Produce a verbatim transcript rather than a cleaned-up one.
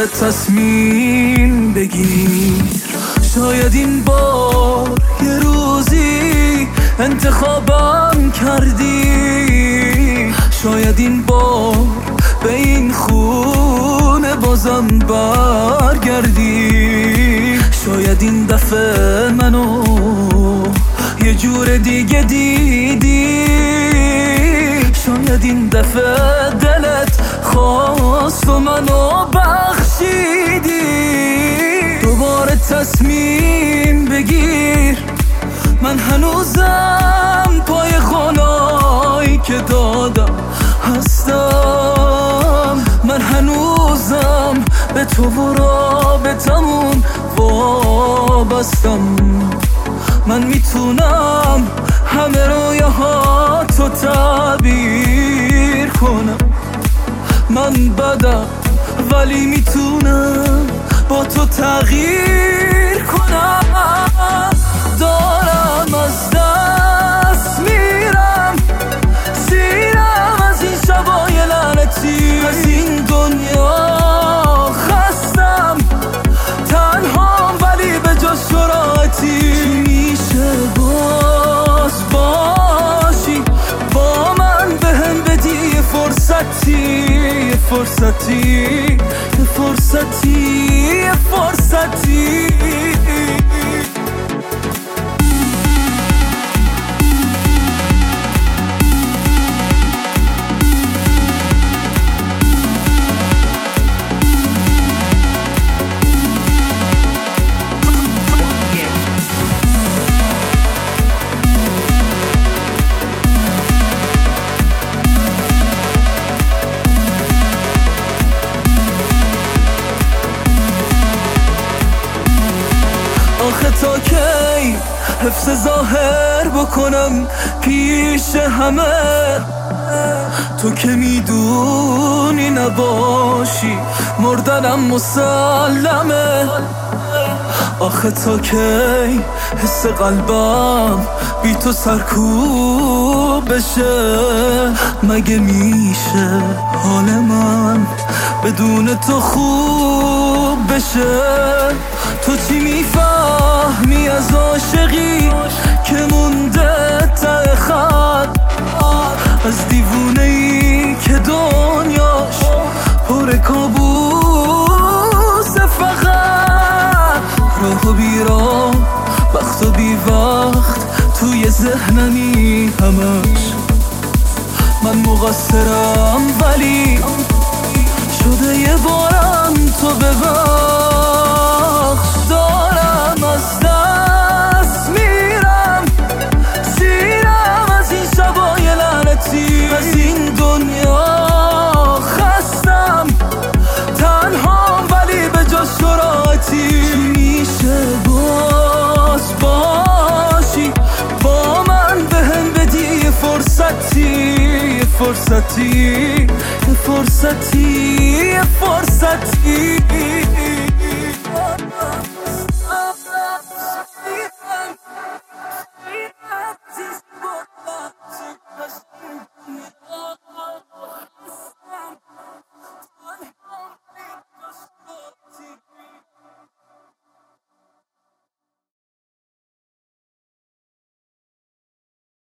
تصمیم بگیر. شاید این بار یه روزی انتخابم کردی، شاید این بار به این خونه بازم برگردی، شاید این دفعه منو یه جور دیگه دیدی، شاید این دفعه دلت خواست و منو بخشیدی. دوباره تصمیم بگیر، من هنوزم پای قولایی که دادم هستم، من هنوزم به تو و رابطمون وابستم. من میتونم همه رویاهاتو تعبیر کنم، من بدم ولی میتونم با تو تغییر کنم. دارم از دست میرم، سیرم از این شبای لعنتی، از این دنیا خستم، تنهام ولی به جاش شراعتی. میشه باز باشی با من، بهم بدی یه فرصتی، یه فرصتی، یه فرصتی، یه فرصتی. آخه تا کی حفظ ظاهر بکنم پیش همه، تو که میدونی نباشی مردنم مسلمه. آخه تا کی حس قلبم بی تو سرکوب بشه، مگه میشه حال من بدون تو خوب بشه؟ تو چی میفهمی از عاشقی که مونده ته خط، از دیوونه‌ای که دنیاش پر کابوس فقط، راه و بی راه، وقت و بی وقت توی ذهنمی همش. من مقصرم ولی شده یه بارم تو ببخش. دارم از دست میرم، سیرم از این شبای لعنتی، از این دنیا خستم، تنهام ولی به جاش شراعتی. میشه باز باشی با من، بهم بدی یه فرصتی، یه فرصتی، یه فرصتی، یه فرصتی.